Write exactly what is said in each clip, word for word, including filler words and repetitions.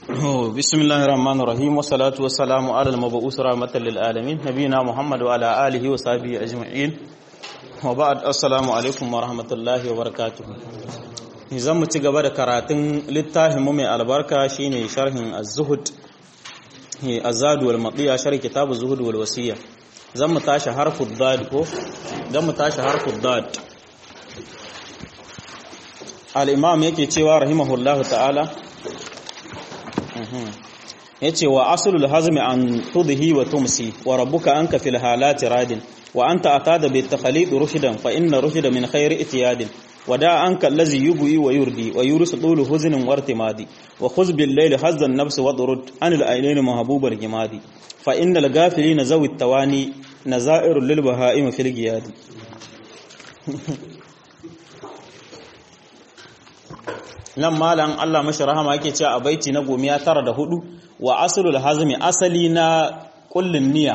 بسم الله الرحمن الرحيم والصلاة والسلام على المبعوث رحمة للعالمين نبينا محمد وعلى آله وصحبه أجمعين وبعد السلام عليكم ورحمة الله وبركاته. نظام متجبر كراتين للتاهم من البركة شيني شرح الزهد الزاد والمطيع شرح كتاب الزهد والوصية. زم تاش حرف الضاد كو زم تاش حرف الضاد. الإمام يكي تيوا رحمه الله تعالى yace wa aslul hazmi an tudhi wa tumsi wa rabbuka anka fil halati radin wa anta atada bit takhalid rushdan fa inna rushda min khairi itiyadin wa da anka allazi yubwi wa yurdi wa yurisu dulu huznin wartimadi wa khuz bil layli hazza an nafs wa durud an al aynain mahbubal jimadi fa innal ghafilina zawi tawani nazairul lil bahaim fil giyadi. nan malam Allah mashi rahama yake cewa a baiti na gomiya tara da hudu wa aslul hazmi asali na kullun niyya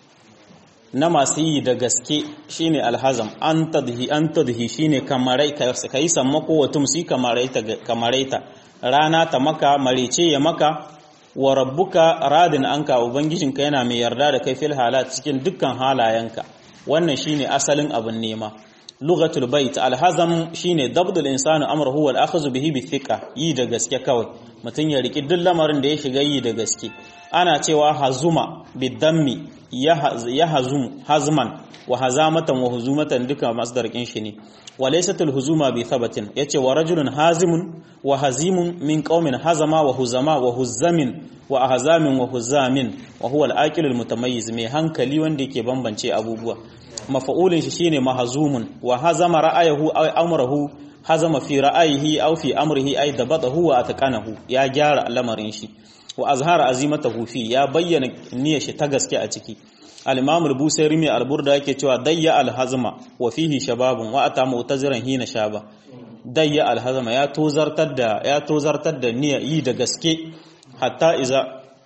na masu yi da gaske shine alhazam an tadhi an tadhi shine kamarai kai sammako wa tumsi kamaraita kamaraita rana ta maka marece ya maka wa rabbuka radin anka ubangijinka yana mai yarda da kai fil halat cikin dukkan halayenka wannan shine asalin abun nema. Lughatul bait alhazam shine dabdul insanu amruhu wal akhzu bihi bithiqa yi da gaske kawai mutun ya riki duk lamarin da ya shiga yi da gaske ana cewa hazuma bidammi ya hazum hazman wa hazamatan wa huzumatan duka masdar kin shi ne walaysatul huzuma bi thabatin yace wa rajulun hazimun wa hazimun min qaumin hazama wa huzama wa huzamin wa ahzamin wa huzamin wa huwa al-aqilul mutamayyiz mai hankali wanda yake bambance abubuwa mafa'ulin shi shine mahzumun wa hazama ra'ayahu aw amrahu hazama fi ra'ayihi aw fi amrihi ay dabatahu wa atqanahu ya gyara lamarin shi wa azhara azimatahu fi ya bayyana niyyar shi ta gaske a ciki. al-imam al-busairi mai al-burda yake cewa dayya al-hazma wa fihi shababun wa ata mu'taziran hina shaba dayya al-hazma ya tozartar da ya tozartar da niyyar yi da gaske hatta iza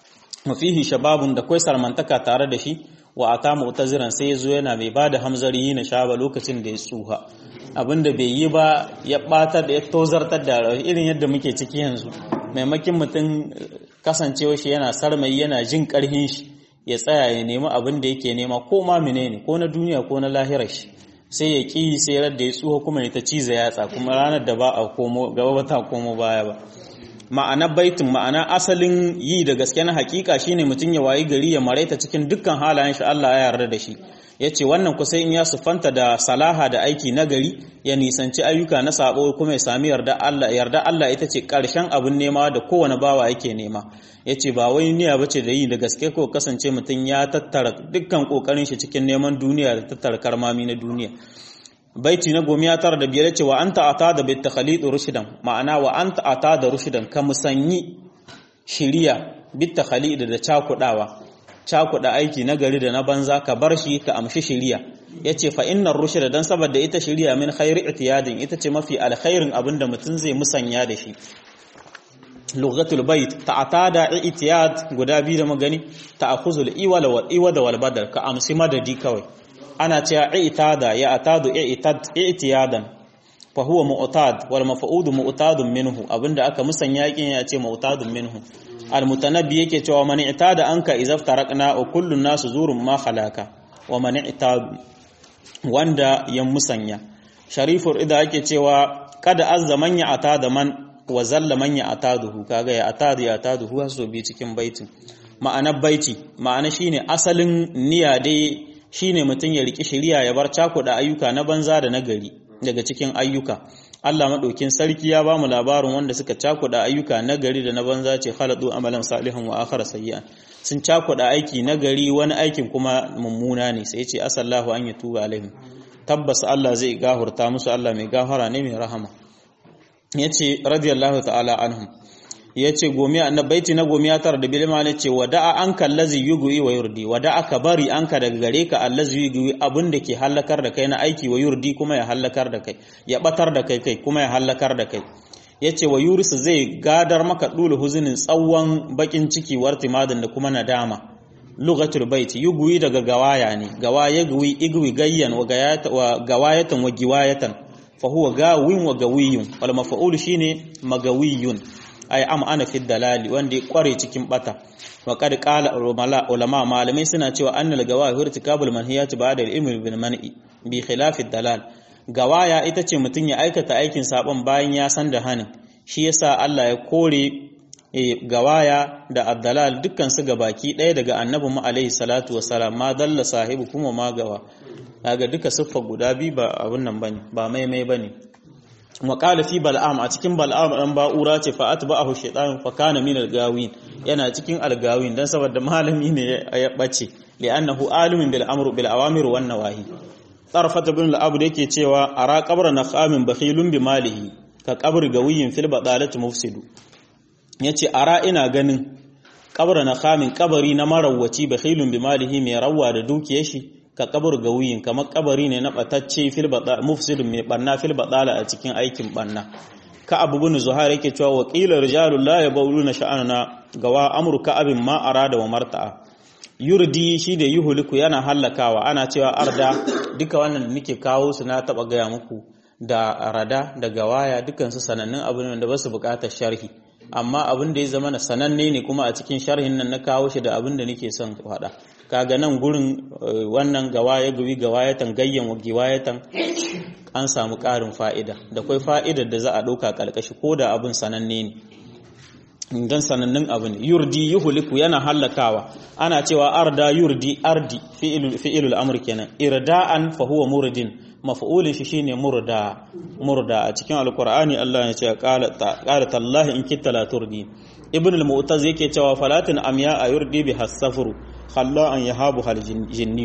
wa fihi shababun da kai sarmantaka tare da shi wa ata mu'taziran sai yazo yana mai bada hamzari na shaba lokacin da ya tsuha abinda bai yi ba ya bata da ya tozartar da irin yadda muke ciki yanzu maimakin mutum kasancewa shi yana sarmai yana jin karhin shi ya tsaya ya nemi abin da yake nema ko ma menene ko na duniya ko na lahirar shi sai ya ki sai radda ya tsuha kuma ya ta ciza yatsa kuma ranar da ba a komo gaba ba ta komo baya ba. ma'ana baitin ma'ana asalin yi da gaske na hakika shine mutum ya wayi gari ya maraita cikin dukkan halayen shi Allah ya yarda da shi yace wannan kusa in ya sufanta da salaha da aiki na gari ya nisanci ayyuka na sabo kuma ya sami yarda Allah yarda Allah ita ce karshen abun nema da kowane bawa yake nema yace ba wai niyya bace da yi da gaske ko kasance mutum ya tattara dukkan kokarin shi cikin neman duniya da tattara karmami na duniya. baiti na gomiya tara da biyar ce wa anta atada bit takhalid rushdan ma'ana wa anta atada rushdan ka musanyi shiriya bit takhalid da cakudawa cakuda aiki na gari da na banza ka bar shi ka amshi shiriya yace fa innar rushda dan saboda ita shiriya min khairi itiyadin ita ce mafi alkhairin abinda mutun zai musanya da shi. lughatul bait ta'atada itiyad guda biyu da magani ta'khuzul iwala wal iwada wal badal ka amsi madadi kawai ana cewa i'tada ya atadu i'tad i'tiyadan fa huwa mu'tad wal maf'ud mu'tadun minhu abinda aka musanya yakin ya ce mu'tadun minhu. al mutanabbi yake cewa man i'tada anka idza faraqna wa kullu nasu zurun ma khalaka wa man i'tad wanda ya musanya. sharifur idza yake cewa kada azza man ya atada man wa zalla man ya ataduhu kaga ya atadu ya ataduhu haso bi cikin baitin ma'anar baiti ma'ana shine asalin niyya dai shine mutum ya riki shari'a ya bar cakuda ayyuka na banza da na gari daga cikin ayyuka. Allah madaukin sarki ya bamu labarin wanda suka cakuda ayyuka na gari da na banza ce khaladu amalan salihan wa akhara sayyi'an sun cakuda aiki na gari wani aikin kuma mummuna ne sai ce asallahu an yatuba alaihim tabbas Allah zai gahurta musu Allah mai gafara ne mai rahama yace radiyallahu ta'ala anhum yace gomiya annabaiti na gomiya tar da bilma ne ce wada'a anka allazi yugwi wa yurdi wada'a ka bari anka daga gare ka allazi yugwi abin da ke halakar da kai na aiki wa yurdi kuma ya halakar da kai ya batar da kai kai kuma ya halakar da kai yace wa yurisu zai gadar maka dulu huzunin tsawon bakin ciki wartimadin da kuma nadama. lughatul bait yugwi daga gawaya ne gawaya gwi igwi gayyan wa gayata wa gawayatan wa giwayatan fa huwa gawin wa gawiyun wal maf'ul shine magawiyun ay am ana fi dalali wanda ya kware cikin bata wa qad qala ulama malamai suna cewa annal gawaya irtikabul manhiyat ba'da al-ilmi bil man'i bi khilaf ad-dalal gawaya ita ce mutun ya aikata aikin saban bayan ya san da hanin shi yasa Allah ya kore gawaya da ad-dalal dukkan su gabaki daya daga annabi mu alaihi salatu wassalam ma dalla sahibu kuma ma gawa kaga duka siffa guda bi ba abun nan bane ba mai mai bane wa qala fi bal'am a cikin bal'am dan ba'ura ce fa atba'ahu shaytan fa kana min al-gawin yana cikin al-gawin dan saboda malami ne ya bace li'annahu alimin bil amru bil awamir wan nawahi tarfat ibn al-abd yake cewa ara qabra naqamin bakhilun bi malihi ka qabri gawiyin fil badalati mufsidu yace ara ina ganin qabra naqamin qabari na marawwaci bakhilun bi malihi mai rawa da dukiyar shi ka kabar gawiyin kamar kabari ne na batacce fil bada mufsidun mai banna fil badala a cikin aikin banna ka abu bin zuhair yake cewa wa qila rijalul la yabuluna sha'ana gawa amruka abin ma arada wa marta'a yurdi shi da yuhliku yana halakawa ana cewa arda duka wannan da nake kawo su na taba gaya muku da arada da gawaya dukan su sanannun abu ne da basu bukatar sharhi amma abin da ya zama sananne ne kuma a cikin sharhin nan na kawo shi da abin da nake son faɗa kaga nan gurin wannan gawaya gawi gawayatan gayyan wa giwayatan an samu ƙarin fa'ida da kai fa'idar da za a ɗauka ƙalƙashi ko da abin sananne ne dan sanannun abin yurdi yuhliku yana hallakawa ana cewa arda yurdi ardi fi'ilul fi'ilul amr kenan irda'an fa huwa murdin maf'ulin shi shine murda murda a cikin alqur'ani Allah ya ce qala qala tallahi in kitta la turdi ibn al-mu'taz yake cewa falatin amya ayurdi bi hasafru khalla an yahabu hal jinni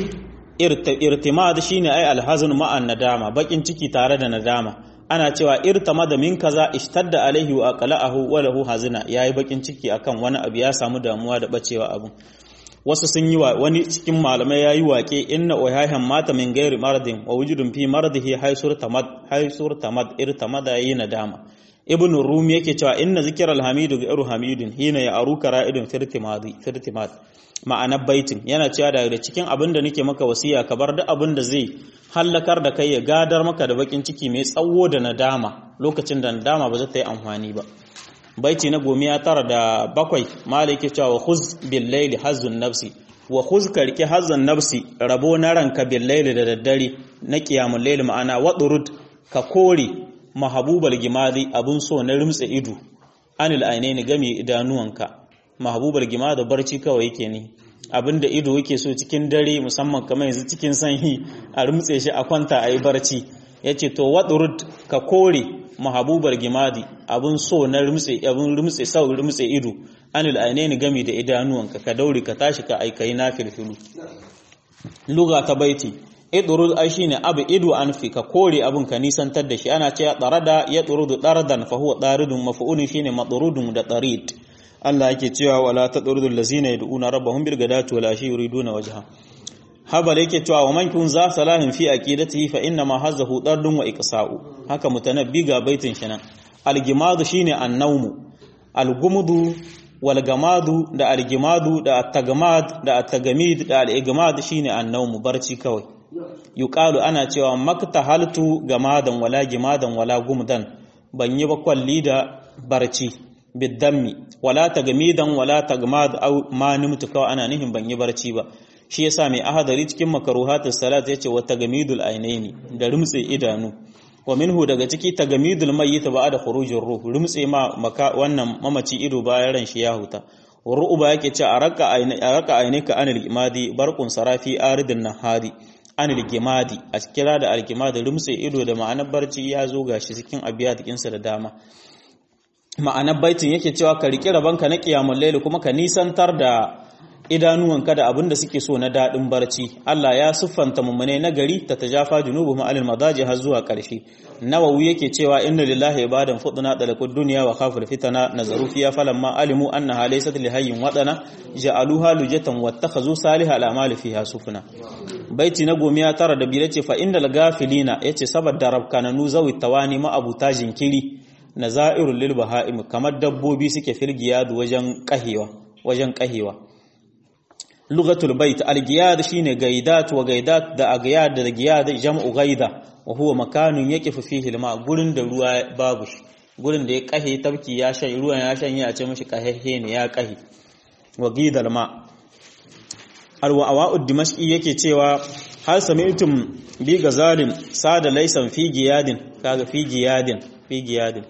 irtimad shine ai alhazn ma'an nadama bakin ciki tare da nadama ana cewa irtamada min kaza ishtadda alaihi wa aqla'ahu wa lahu hazina yayi bakin ciki akan wani abu ya samu damuwa da bacewa abun wasu sun yi wa wani cikin malamai yayi wake inna uhahan mata min ghairi maradin wa wujudun fi maradihi haysur tamad haysur tamad irtamada yayi nadama ibn rum yake cewa inna zikral hamidu ghairu hamidin hina ya aruka ra'idun firtimadi firtimad ma'anar baitin yana cewa daga cikin abin da nake maka wasiya ka bar duk abin da zai hallakar da kai ya gadar maka da bakin ciki mai tsawo da nadama lokacin da nadama ba za ta yi amfani ba baiti na gomiya tara da bakwai mala yake cewa wa khuz bil layli hazzun nafsi wa khuz karki hazzun nafsi rabo na ranka bil layli da daddare na qiyamul layli ma'ana wadurud ka kore mahabubal gimadi abun so na rumtse ido anil ainaini game idanuwanka mahabubal gimadi barci kawai yake ne abinda ido yake so cikin dare musamman kamar yanzu cikin sanyi a rumtse shi a kwanta ayi barci yace to wadurud ka kore mahabubar gimadi abun so na rumtse abun rumtse sau rumtse ido anil ainaini game da idanuwanka ka daure ka tashi ka aikai nafilfilu lugha ta baiti idurud ai shine abu idu anfi ka kore abun ka nisantar da shi ana cewa darada ya durudu daradan fa huwa daridun maf'ulun shine madrudun da darid Allah yake cewa wala tadrudul lazina yad'una rabbahum bil gadati wal ashi yuriduna wajha habal yake cewa wa man kun za salahin fi aqidatihi fa inna ma hazahu dardun wa iqsa'u haka mutanabbi ga baitin shi nan al-gimadu shine an-nawmu al-gumdu wal gamadu da al-gimadu da at-tagamad da at-tagamid da al-igmad shine an-nawmu barci kawai yuqalu ana cewa maktahaltu gamadan wala gimadan wala gumdan ban yi ba kwalli da barci biddammi wala tagamidan wala tagmad au ma nimtu kawai ana nihin ban yi barci ba shi yasa mai ahadari cikin makaruhatus salat yace wa tagamidul ainaini da rumtse idanu wa minhu daga ciki tagamidul mayyit ba'da khurujir ruh rumtse ma maka wannan mamaci ido bayan ran shi ya huta ru'uba yake ce araka aini araka ainika anil imadi barqun sarafi aridun nahari anil gimadi a kira da algimadi rumtse ido da ma'anar barci ya zo gashi cikin abiyatikin sa da dama ma'anar baitin yake cewa ka riƙe rabanka na qiyamul layl kuma ka nisantar da idanuwanka da abin da suke so na daɗin barci Allah ya siffanta mummune na gari ta tajafa junubuhum alal madaji har zuwa ƙarshe nawawi yake cewa inna lillahi ibadan fuduna dalaqud dunya wa khaful fitana nazaru fiya falamma alimu annaha laysat lihayyin wadana ja'aluha lujatan wattakhazu salihal a'mali fiha sufuna baiti na gomiya tara da biyar ce fa innal gafilina yace saboda rabkananu zawi tawani ma abuta jinkiri nazairul lil bahaim kamar dabbobi suke firgiya wajen kahewa wajen kahewa lugatul bait al-giyad shine gaidat wa gaidat da agyad da giyad jam'u gaida wa huwa makanun yaqifu fihi al-ma gurin da ruwa babu shi gurin da ya kahe tabki ya shan ruwan ya shanye a ce mishi kahehe ne ya kahe wa gidal ma alwa'a'ud dimashqi yake cewa hal sami'tum bi gazalin sada laysan fi giyadin kaga fi giyadin fi giyadin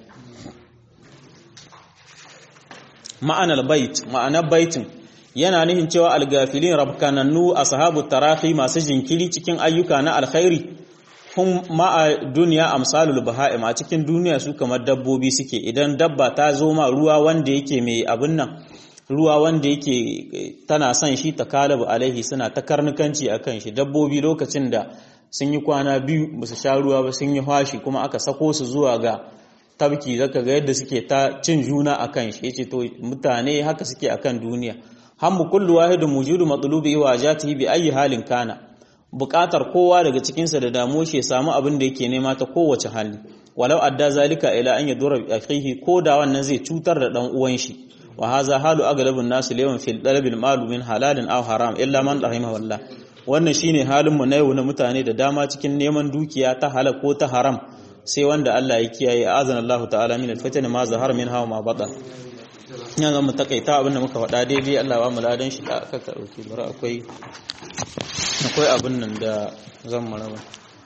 ma'anar bait ma'anar baitin yana nihin cewa algafilin rabkanannu ashabu tarahi masu jinkiri cikin ayyuka na alkhairi hum ma'a duniya amsalul baha'im a cikin duniya su kamar dabbobi suke idan dabba ta zo ma ruwa wanda yake mai abin nan ruwa wanda yake tana son shi ta kalabu alaihi suna ta karnukanci akan shi dabbobi lokacin da sun yi kwana biyu ba su sha ruwa ba sun yi fashi kuma aka sako su zuwa ga tabki zaka ga yadda suke ta cin juna akan shi yace to mutane haka suke akan duniya hammu kullu wahidun mujudu matlubi wa jatihi bi ayi halin kana buƙatar kowa daga cikin sa da damuwa shi ya samu abin da yake nema ta kowace hali walau adda zalika ila an yadura bi akhihi ko da wannan zai cutar da dan uwan shi wa hadha halu aglabun nas yawan fil dalabil malu min halalin aw haram illa man rahima wallah wannan shine halin mu na yau na mutane da dama cikin neman dukiya ta halal ko ta haram sai wanda Allah ya kiyaye azan Allah ta'ala min al-fitan ma zahar min hawa ma bata ina ga mu takaita abin da muka faɗa daidai Allah ba mu ladan shi da aka dauke bara akwai akwai abin nan da zan mu raba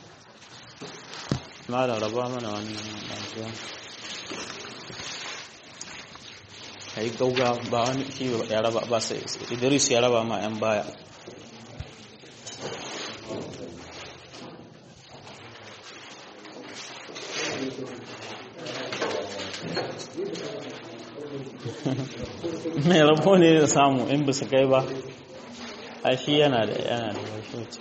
malam raba mana wannan lafiya kai gauga ba wani shi ya raba ba sai Idris ya raba ma yan baya mai rabo ne da samu in ba su kai ba a shi yana da yana da washoci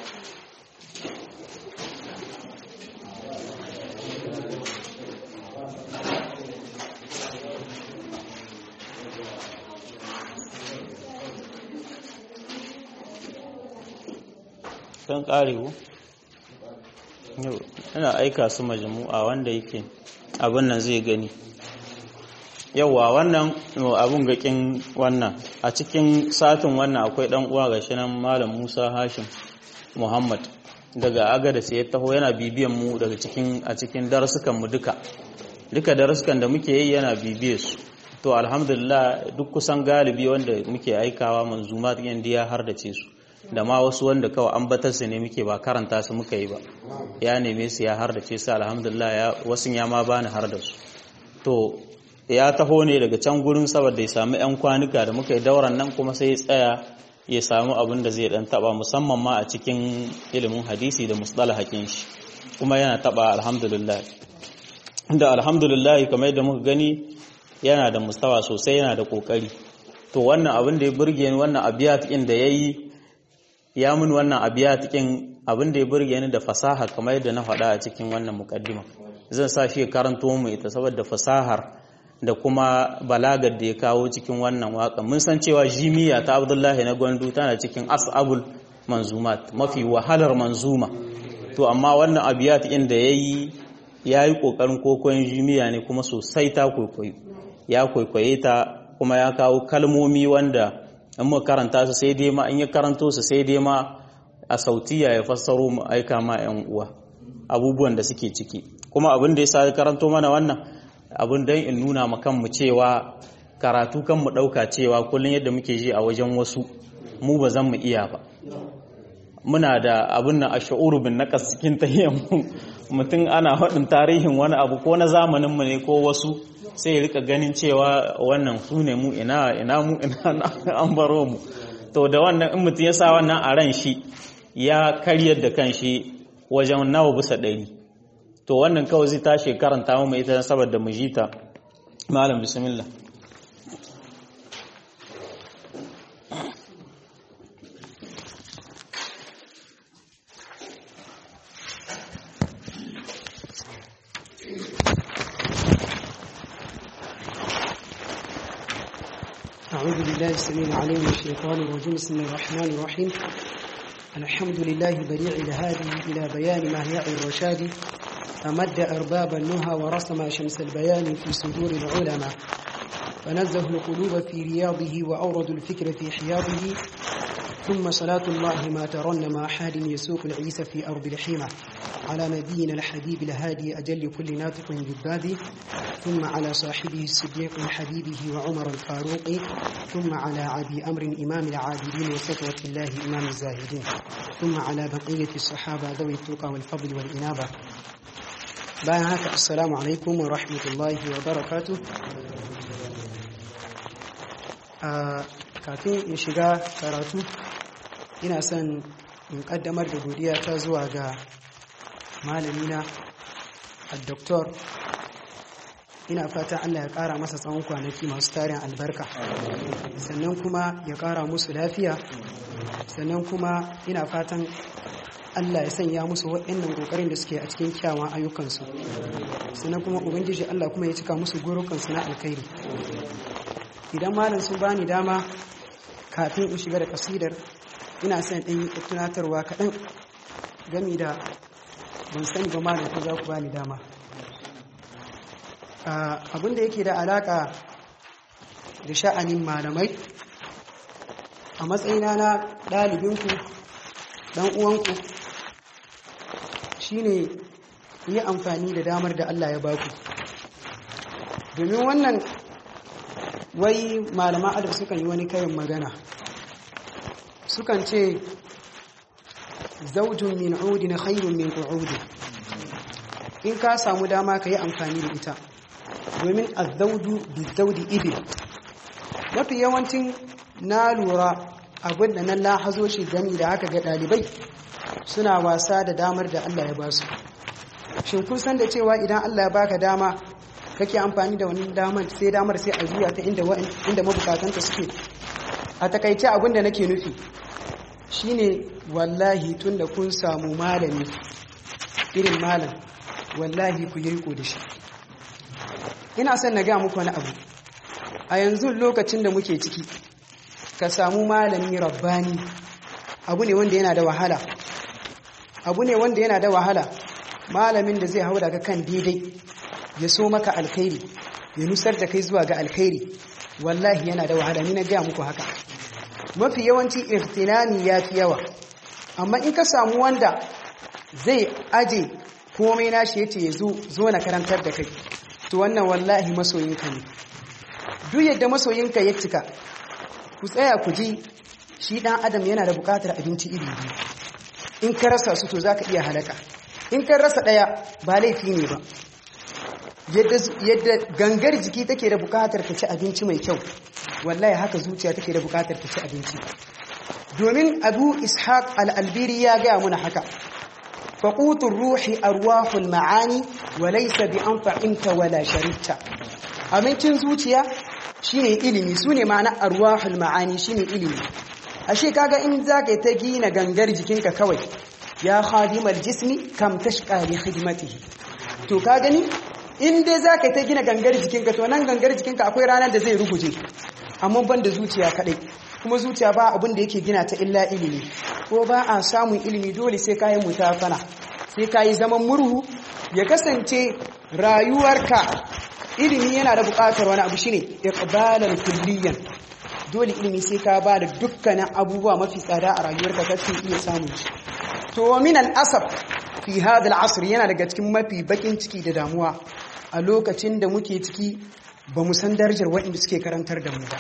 don ƙarewu yana aika su majamu'a wanda yake abin nan zai gani yauwa wannan abun gakin wannan a cikin satin wannan akwai dan uwa gashi nan malam Musa Hashim Muhammad daga Agada sai ya taho yana bibiyan mu daga cikin a cikin darasukan mu duka duka darasukan da muke yi yana bibiye su to alhamdulillah duk kusan galibi wanda muke aikawa manzumat yan diya har da ce su da ma wasu wanda kawai ambatar su ne muke ba karanta su muka yi ba ya neme su ya har da ce su alhamdulillah ya wasu ya ma bani har da su to ya taho ne daga can gurin saboda ya samu yan kwanuka da muka yi dauran nan kuma sai ya tsaya ya samu abin da zai dan taba musamman ma a cikin ilimin hadisi da mustalahakin shi kuma yana taba alhamdulillah inda alhamdulillah kamar yadda muka gani yana da mustawa sosai yana da kokari to wannan abin da ya burge ni wannan abiyat din da yayi ya mun wannan abiyat din abin da ya burge ni da fasaha kamar yadda na faɗa a cikin wannan mukaddima zan sa shi karanto mu ita saboda fasahar da kuma balagar da ya kawo cikin wannan waka mun san cewa jimiya ta Abdullahi na Gwandu tana cikin as'abul manzumat mafi wahalar manzuma to amma wannan abiyat din da yayi yayi kokarin kokoyin jimiya ne kuma sosai ta kokoyi ya kokoye ta kuma ya kawo kalmomi wanda in mu karanta su sai dai ma in ya karanto su sai dai ma a sautiya ya fassaro mu aika ma yan uwa abubuwan da suke ciki kuma abin da yasa ya karanto mana wannan abin dan in nuna ma kanmu cewa karatu kan mu dauka cewa kullun yadda muke ji a wajen wasu mu ba zan mu iya ba muna da abin nan ash'uru bin naqas cikin tahiyyar mu mutum ana hadin tarihin wani abu ko na zamanin mu ne ko wasu sai ya rika ganin cewa wannan su ne mu ina ina mu ina an baro mu to da wannan in mutum ya sa wannan a ran shi ya karyar da kanshi wajen nawa bisa ɗari to wannan kawai zai tashi karanta mu ita saboda mu ji ta malam bismillah أعوذ بالله السميع العليم من الشيطان الرجيم بسم الله الرحمن الرحيم الحمد لله بديع الهادي إلى بيان مهيع الرشاد أمد أرباب النهى ورسم شمس البيان في صدور العلماء فنزه القلوب في رياضه وأورد الفكر في حياضه ثم صلاة الله ما ترن مع أحد يسوق العيسى في أرض الحيمة على نبينا الحبيب الهادي أجل كل ناطق بالباب ثم على صاحبه الصديق حبيبه وعمر الفاروق ثم على عبي أمر إمام العابدين وسطوة الله إمام الزاهدين ثم على بقية الصحابة ذوي التقى والفضل والإنابة. bayan haka assalamu alaikum wa rahmatullahi wa barakatuh. a kafin in shiga karatu ina son in kaddamar da godiya ta zuwa ga malamina al-doktor. Ina fata Allah ya kara masa tsawon kwanaki masu tarin albarka, sannan kuma ya kara musu lafiya, sannan kuma ina fatan Allah ya sanya musu waɗannan ƙoƙarin da suke a cikin kyawun ayyukansu, sannan kuma ubangiji Allah kuma ya cika musu gurukansu na alkhairi. Idan malam sun bani dama kafin in shiga da kasidar, ina son ɗan yi tunatarwa kaɗan game da ban sani ba malam ko za ku bani dama. Abin da yake da alaƙa da sha'anin malamai, a matsayina na ɗalibinku ɗan uwanku, shine yi amfani da damar da Allah ya baku, domin wannan wai malaman adab sukan yi wani karin magana, sukan ce zaujun min udin khairun min qu'udi. In ka samu dama ka yi amfani da ita, domin azzaudu bizzaudi ibil. Mafi yawancin na lura abin da nan lahazo shi gami da haka ga ɗalibai suna wasa da damar da Allah ya ba su. Shin kun san da cewa idan Allah ya baka dama kake amfani da wani damar, sai damar sai a juya ta inda inda mabukatanta suke? A takaice abin da nake nufi shine wallahi tunda kun samu malami irin malam, wallahi ku yi riko da shi. Ina son na ga muku wani abu. A yanzu lokacin da muke ciki, ka samu malami rabbani abu ne wanda yana da wahala abu ne wanda yana da wahala malamin da zai hauda ka kan daidai, ya so maka alkhairi, ya nusar da kai zuwa ga alkhairi, wallahi yana da wahala. Ni na gaya muku haka. Mafi yawanci ihtinami ya fi yawa, amma in ka samu wanda zai aje komai nashi yace ya zo zo na karantar da kai, to wannan wallahi masoyinka ne. Duk yadda masoyinka ya cika, ku tsaya ku ji shi ɗan adam yana da buƙatar abinci iri biyu. In ka rasa su to za ka iya halaka. In ka rasa ɗaya ba laifi ne ba. Yadda gangar jiki take da buƙatar ta ci abinci mai kyau, wallahi haka zuciya take da buƙatar ta ci abinci. Domin Abu Ishaq al-Albiri ya gaya muna haka, faqutur ruhi arwahul ma'ani wa laysa bi anfa'inta wala sharibta. Abincin zuciya shine ilimi, sune ma'ana arwahul ma'ani shine ilimi. Ashe kaga in zaka ta gina gangar jikinka kawai, ya khadimal jismi kam tashqa li khidmatihi, to ka gani in dai zaka ta gina gangar jikinka, to nan gangar jikinka akwai ranar da zai ruguje, amma ban da zuciya kadai. Kuma zuciya ba abin da yake gina ta illa ilimi, ko ba a samun ilimi dole sai kayi mutafana, sai kayi zaman murhu. Ya kasance rayuwarka ilimi yana da buƙatar wani abu shine iqbalan kulliyan. Dole ilimi sai ka ba da dukkanin abubuwa mafi tsada a rayuwarka kake iya samun shi. To min al-asab fi hada al-asr, yana daga cikin mafi bakin ciki da damuwa a lokacin da muke ciki, ba mu san darajar waɗanda suke karantar da mu ba.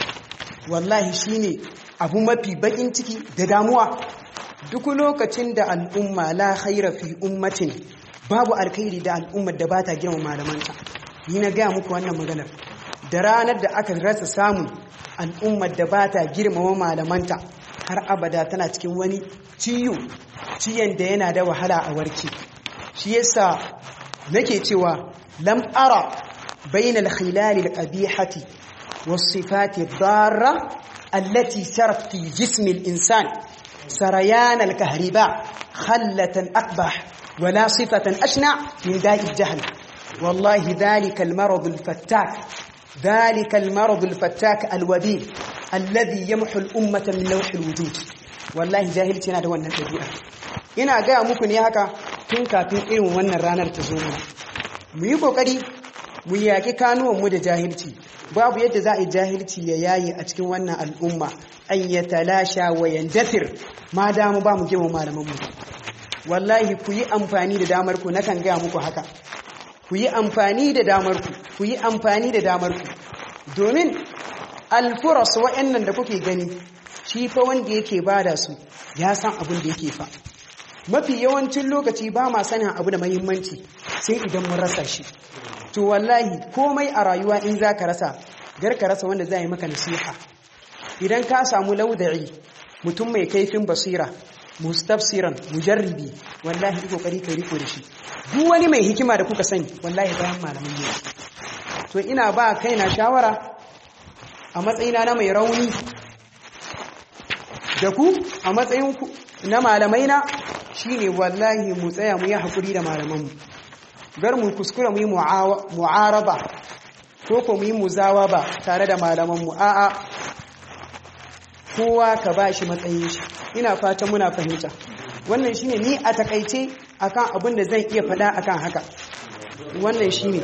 Wallahi shine abu mafi bakin ciki da damuwa. Duk lokacin da al'umma la khaira fi ummatin, babu alkhairi da al'ummar da bata girma malamanta. Ni na gaya muku wannan maganar. Da ranar da aka rasa samun al'ummar da bata girmama malamanta, har abada tana cikin wani ciyo, ciyon da yana da wahala a warke. Shi yasa nake cewa lam ara bainal khilal al-qabihati was-sifat ad-darra allati sarat fi jism al-insan sarayan al-kahriba khallatan aqbah wala sifatan ashna min da'i al-jahl. والله ذلك المرض الفتاك ذلك المرض الفتاك الوبيل الذي يمحو الأمة من لوح الوجود. والله جاهلتي أنا ده wannan dabi'a. Ina ga muku ne haka tun kafin irin wannan ranar ta zo mana. Mu yi kokari mu yaƙi kanuwanmu da jahilci babu yadda za a yi jahilci ya yayi a cikin wannan al'umma an ya talasha wa yandatir ma damu ba mu girma malamanmu wallahi ku yi amfani da damarku na kan gaya muku haka ku yi amfani da damarku ku yi amfani da damarku domin alfuras wa'annan da kuke gani shi fa wanda yake bada su ya san abin da yake fa mafi yawancin lokaci ba ma sanin abu da muhimmanci sai idan mun rasa shi to wallahi komai a rayuwa in za ka rasa gar ka rasa wanda zai maka nasiha idan ka samu lauda'i mutum mai kaifin basira mustafsiran mujarribi wallahi kokari kai riko da shi duk wani mai hikima da kuka sani wallahi bayan malamin ne to ina ba kaina shawara a matsayina na mai rauni da ku a matsayin ku na malamai na shine wallahi mu tsaya mu yi hakuri da malamanmu gar mu kuskura mu yi mu'araba ko ko mu yi muzawaba tare da malamanmu a'a kowa ka bashi matsayin shi ina fatan muna fahimta wannan shine ni a takaice akan abin da zan iya faɗa akan haka wannan shine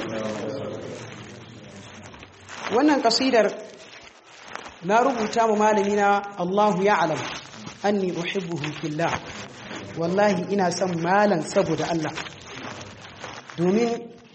wannan kasidar na rubuta mu malami na Allahu ya'lam anni uhibbuhu fillah wallahi ina son malam saboda Allah domin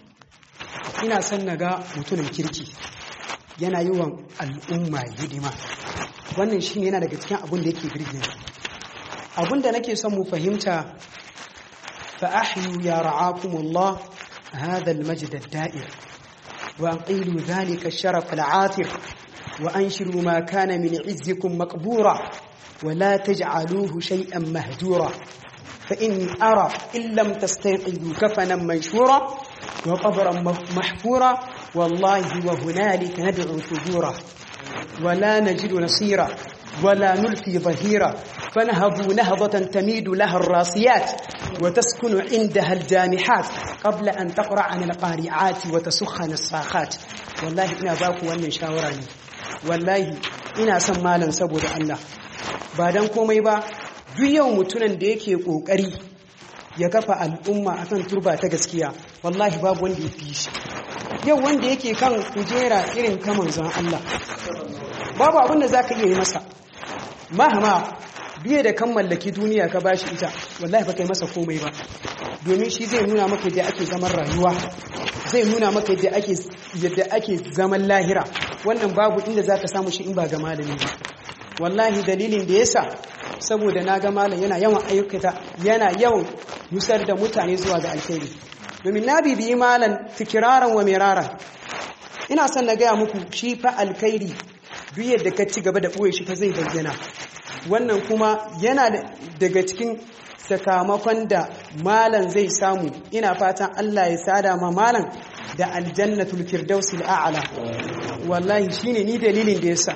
ina son naga mutumin kirki yana yi wa al'umma hidima wannan shine yana daga cikin abin da yake birge abin da nake son mu fahimta fa ahyu ya ra'akumullah hadha al-majd ad-da'ir wa aqilu dhalika ash-sharaf al-'atir wa anshiru ma kana min 'izzikum maqbura wa la taj'aluhu shay'an mahjura fa inni ara in lam tastayqidu kafanan manshura wa qabran mahfura wallahi wa hunalika nad'u thubura ولا نجد نصيرا ولا نلفي ظهيرا فنهضوا نهضة تميد لها الراسيات وتسكن عندها الجامحات قبل أن تقرأ عن القارعات وتسخن الصاخات والله إنا باكو وأن شاوراني والله إنا سمالا سبود الله بعدن komai ba duk yau mutunan da yake kokari ya kafa al'umma akan turba ta gaskiya wallahi babu wanda ya fi shi yau wanda yake kan kujera irin kamar zan Allah babu abin da za ka iya yi masa mahama biye da kan mallaki duniya ka bashi ita wallahi ba kai masa komai ba domin shi zai nuna maka yadda ake zaman rayuwa zai nuna maka yadda ake yadda ake zaman lahira wannan babu inda za ka samu shi in ba ga malami ba wallahi dalilin da yasa saboda na ga malam yana yawan ayyukata yana yawan nusar da mutane zuwa ga alkhairi domin na bibiyi malam fikiraran wa miraran ina son na gaya muku shi fa alkhairi duk yadda ka ci gaba da ɓoye shi fa zai bayyana wannan kuma yana daga cikin sakamakon da malam zai samu ina fatan Allah ya sada ma malam da aljannatul firdausil a'la wallahi shine ni dalilin da yasa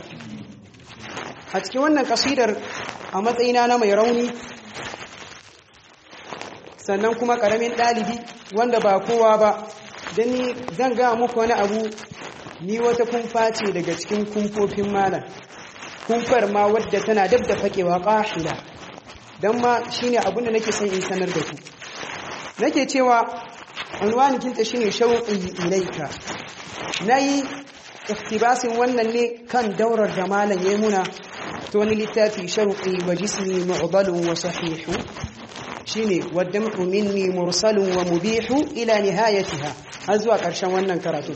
a cikin wannan kasidar a matsayina na mai rauni sannan kuma karamin dalibi wanda ba kowa ba dan ni zan ga muku wani abu ni wata kumfa ce daga cikin kumfofin malam kumfar ma wadda tana dab da fakewa qahila dan ma shine abin da nake son in sanar da ku nake cewa unwanin kinta shine shauqi ilaika nayi iktibasin wannan ne kan daurar da malam yayi muna to wani littafi shauqi wa jismi mu'dalun wa sahihu shine waddam'u minni mursalun wa mubihu ila nihayatiha har zuwa karshen wannan karatu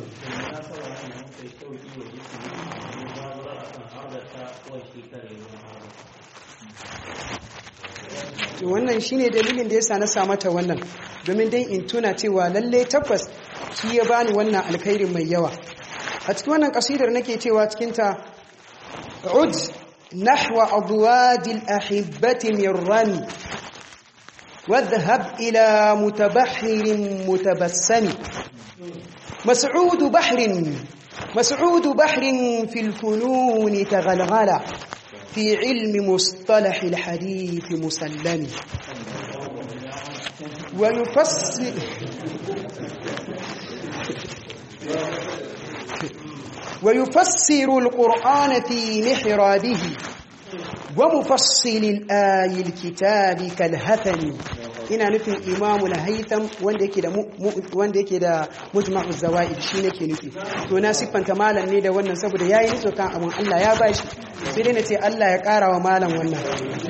wannan shine dalilin da yasa na sa mata wannan domin dai in tuna cewa lalle tabbas shi ya bani wannan alkhairin mai yawa a cikin wannan kasidar nake cewa cikin ta ud nahwa adwadil ahibbati min rami wadhhab ila mutabahhirin mutabassami mas'ud bahrin mas'ud bahrin fil funun taghalghala في علم مصطلح الحديث مسلم ويفسر ويفسر القرآن في محرابه ومفصل الآي الكتاب كالهثم ina nufin imamu al-haytham wanda yake da wanda yake da mujma'u zawaid shi nake nufi to na siffanta malam ne da wannan saboda yayi nitso kan abun Allah ya bashi sai dai nace Allah ya kara wa malam wannan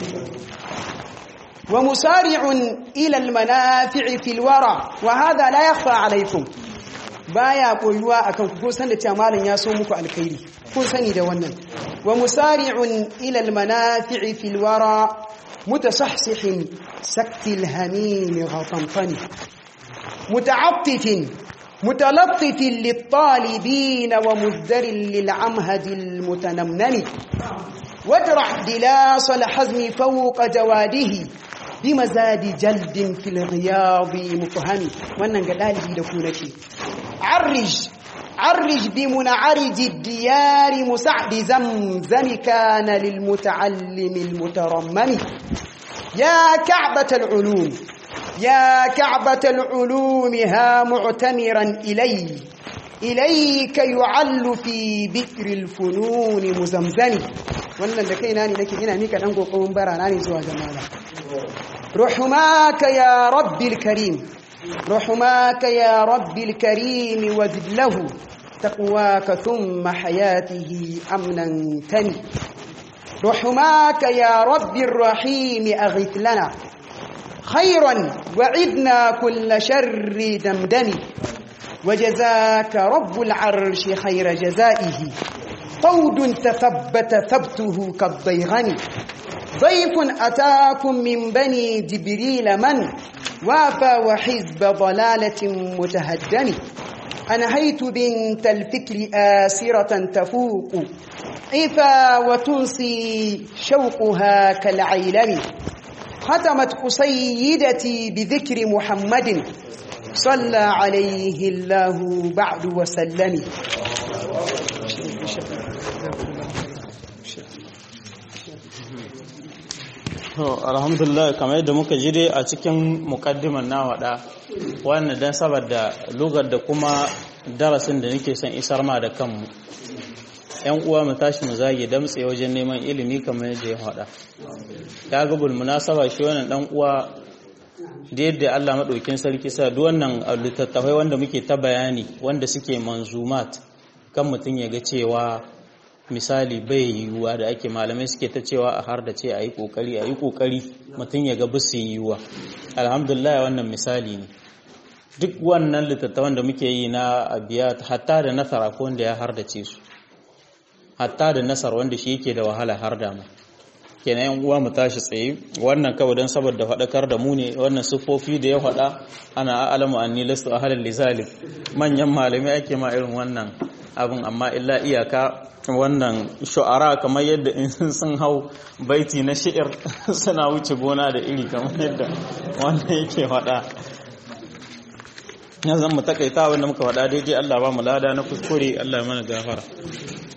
wa musari'un ila al-manafi' fi al-wara wa hadha la yakhfa alaykum baya koyuwa akan ku ko san da cewa malam ya so muku alkhairi kun sani da wannan wa musari'un ila al-manafi' fi al-wara متصحصح سكت الهميم غطنطن متعطف متلطف للطالبين ومذر للعمهد المتنمنم وادرع دلاص الحزم فوق جواده بمزاد جلد في الغياض مفهم wannan ga dalibi da ku nake عرج عرج بمنعرج الديار مسعد زمزم كان للمتعلم المترمم يا كعبة العلوم يا كعبة العلوم ها معتمرا إلي إليك يعل في بئر الفنون مزمزم wannan da kaina ne nake ina mika dan kokorin barana ne zuwa jama'a ruhumaka ya rabbil karim رحماك يا رب الكريم وزد له تقواك ثم حياته أمنا تني رحماك يا رب الرحيم أغث لنا خيرا وعدنا كل شر دمدم وجزاك رب العرش خير جزائه طود تثبت ثبته كالضيغن ضيف أتاكم من بني جبريل من وافى وحزب ضلالة متهدم أنهيت بنت الفكر آسرة تفوق عفا وتنسي شوقها كالعيلم ختمت قصيدتي بذكر محمد صلى عليه الله بعد وسلم to alhamdulillah kamar yadda muka ji dai a cikin mukaddiman na wada wannan dan saboda lugar da kuma darasin da nake son isar ma da kanmu ƴan uwa mu tashi mu zage damtse wajen neman ilimi kamar yadda ya faɗa ya ga bul munasaba shi wannan dan uwa da yadda Allah madaukin sarki sa duk wannan littattafai wanda muke ta bayani wanda suke manzumat kan mutun ya ga cewa misali bai yiwuwa da ake malamai suke ta cewa a har da ce a yi kokari a yi kokari mutum ya ga bisu yiwuwa alhamdulillah wannan misali ne duk wannan littattafan da muke yi na abiya hatta da nasara ko wanda ya har da ce su hatta da nasar wanda shi yake da wahala har da mu kenan yan uwa mu tashi tsaye wannan kawai don saboda faɗakar da mu ne wannan sufofi da ya faɗa ana a'lamu anni lastu ahlan lizalik manyan malamai ake ma irin wannan abin amma illa iyaka wannan shu'ara kamar yadda in sun hau baiti na shi'ir suna wuce gona da iri kamar yadda wannan yake faɗa yanzu mu takaita wanda muka faɗa daidai Allah ba mu lada na kuskure Allah ya mana gafara